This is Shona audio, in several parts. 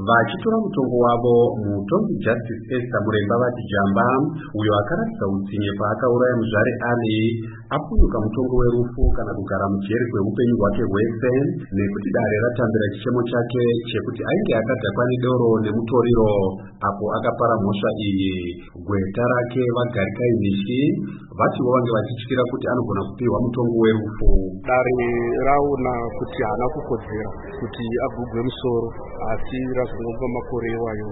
vachitora mutongo wavo, mutongi Justice Esther Muremba vati Jamba, uyo akaratidza utsinye paakauraya muzvare Ali, apunyuka mutongo werufu kana kugara mujeri kweupenyu hwake hwese, nekuti dare ratambira chichemo chake chekuti ainge akadhakwa nedoro nemutoriro apo akapara mhosva iyi. Gweta rake Vagarika Imishi vatiwo vange vachityira kuti anogona kupiwa mutongo werufu. Dare raona kuti haana kukodzera kuti agugwe musoro, asi razongomba makore iwayo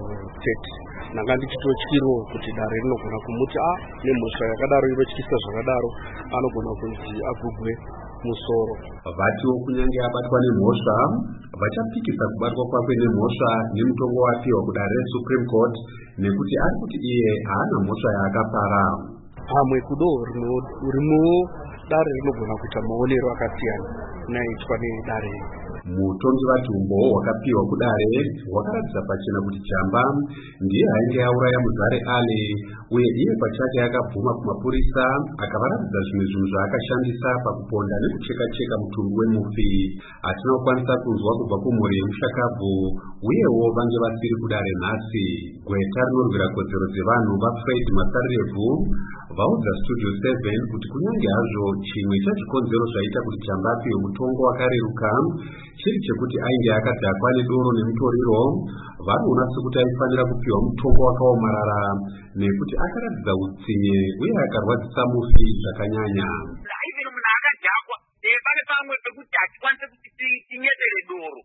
30. Ndanga ndichitotyiro kuti dare rinogona kumuti nemhosva yakadaro inotyisa zvakadaro anogona kuti agugwe musoro. Vatiwo kunyange abatwa nemhosva vachapikisa kubatwa kwake nemhosva nemutongo wapiwa kudare reSupreme Court, nekuti ari kuti iye haana mhosva yaakapara. Hamwe kudo rimuwo dare rinogona kuita maonero akasiyana naitwa nedare. Mutongi Vatumbo wakapiwa kudare wakaratidza pachena kuti Jamba ndiye ainge auraya muzvare Ali, uye iye pachake akabvuma kumapurisa akavaratidza zvimwe zvinhu zvaakashandisa pakuponda nekucheka-cheka mutumbi wemufi. Hatina kukwanisa kunzwa kubva kumhuri yemushakabvu, uyewo vange vasiri kudare nhasi. Gweta rinorwira kodzero dzevanhu vaFred Masarevu vaudza Studio 7 kuti kunyange hazvo chimwe chazvikonzero zvaita kuti Jamba apiwe mutongo wakareruka chiri chekuti ainge akadhakwa nedoro nemutoriro, vanoona sekuti aifanira kupiwa mutongo wakaomarara nekuti akaratidza utsinye uye akarwadzisa mufi zvakanyanya. Munhu akadhakwa pane pamwe pekuti hatikwanise kuti tinyepere doro,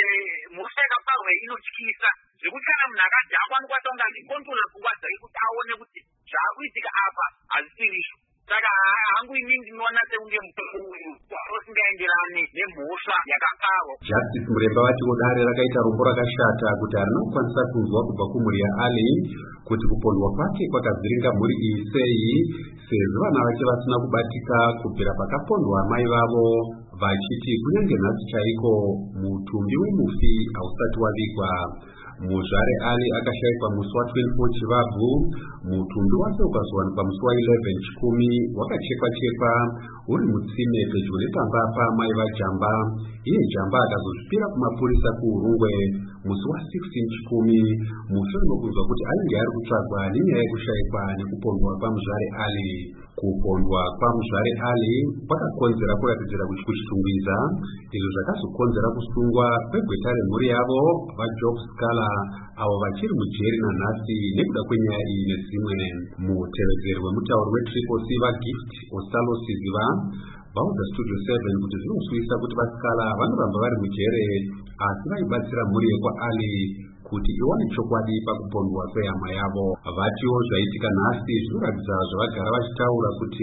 mhosva yakaparwa inotyisa zvekuti kana munhu akadhakwa anokwanisa kunge achikontrola pfungwa dzake kuti aone kuti zvaakuitika apa hazisirisho. Saka hangu ini ndinoona sekunge mutongo uyu usingaenderani nemhosva yakaparwa. Justice Muremba vatiwo dare rakaita rombo rakashata kuti harina kukwanisa kunzwa kubva kumhuri yaAli kuti kupondwa kwake kwakavhiringa mhuri iyi sei, sezvo vana vake vasina kubatika kubvira pakapondwa mai vavo, vachiti kunyange nhasi chaiko mutumbi wemufi hausati wavigwa. Muzvare Ali akashayikwa musi wa24 Chivabvu, mutumbi wake ukazowanikwa musi wa11 Chikumi wakachekwa-chekwa uri mutsime pedyo nepamba pamai vaJamba. Iye Jamba akazozvipira kumapurisa kuUrungwe musi wa16 Chikumi, mushure mekunzwa kuti ainge ari kutsvagwa nenyaya yekushayikwa nekupondwa kwamuzvare Ali. Kupondwa kwamuzvare Ali kwakakonzera kuratidzira kuti kuchitungwiza, izvo zvakazokonzera kusungwa kwegweta remhuri yavo vaJob Scala avo vachiri mujeri nanhasi nekuda kwenyaya iyi nedzimwe. Mutevedzeri wemutauri weTriple C vaGift Osalo Siziva vaudza Studio 7 kuti zvinosvisa kuti vaScala vanoramba vari mujere, asi vaibatsira mhuri yekwaAli kuti iwane chokwadi pakupondwa kwehama yavo. Vatiwo zvaitika nhasi zvinoratidza zvavagara vachitaura kuti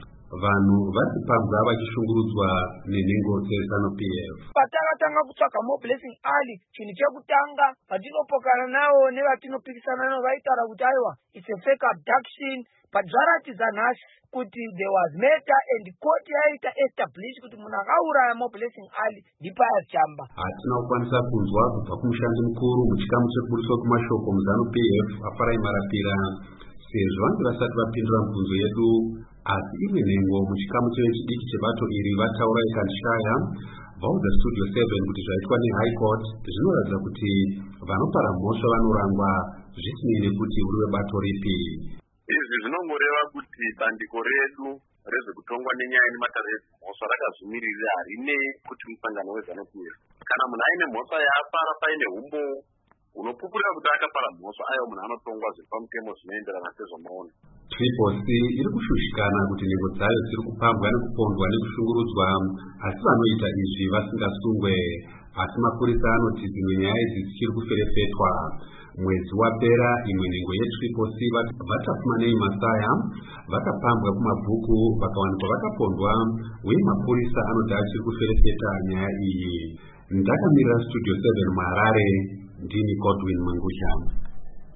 vanhu vari kupambwa vachishungurudzwa nenhengo dzeZANU-PF. Patakatanga kutsvaga moBlessing Ali, chinhu chekutanga vatinopokana navo nevatinopikisana navo vaitaura kuti aiwa it's a fake abduction, but zvaratidza nhasi kuti there was murder and court yaita establish kuti munhu akauraya moBlessing Ali ndipaya Jamba. Hatina kukwanisa kunzwa kubva kumushandi mukuru muchikamu chekuburiswa kumashoko muZANU-PF Afarai Marapira, sezvo vange vasati vapindura mibvunzo yedu, asi imwe nhengo muchikamu chechidiki chebato iri vataura ikandishaya vaudza Studio 7 kuti zvaitwa neHigh Court zvinoratidza kuti vanopara mhosva vanorangwa zvisinei nekuti uri webato ripi. Izvi zvinongoreva kuti bandiko redu rezvekutongwa nenyaya nematariro mhosva rakazvimirira harinei kuti musangano weZANU-PF. Kana munhu aine mhosva yaapara paine humbo unopupurira kuti akapara mhosva ayo munhu anotongwa zvepamutemo zvinoenderana sezvamaona. Triple C iri kushushikana kuti nhengo dzayo dziri kupambwa nekupondwa nekushungurudzwa, asi vanoita izvi vasingasungwe. Asi mapurisa anoti dzimwe nyaya idzi dzichiri kuferefetwa. Mwedzi wapera imwe nhengo yeTriple C vatafumanei Masaya vakapambwa kumabhuku vakawanikwa vakapondwa, uye mapurisa anoti achiri kuferefeta nyaya iyi. Ndakamirira Studio 7 muHarare, ndini Godwin Mangusha.